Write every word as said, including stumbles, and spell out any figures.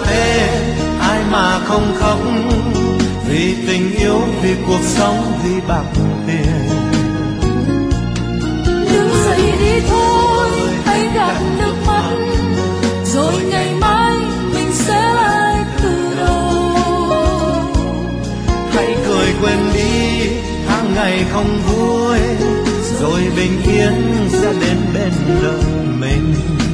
thế, ai mà không khóc vì tình yêu, vì cuộc sống, vì bạc tiền. Đứng dậy đi thôi, hãy gạt nước mắt, rồi ngày mai mình sẽ lại từ đầu. Hãy cười quên đi tháng ngày không vui, rồi bình yên sẽ đến bên đời mình.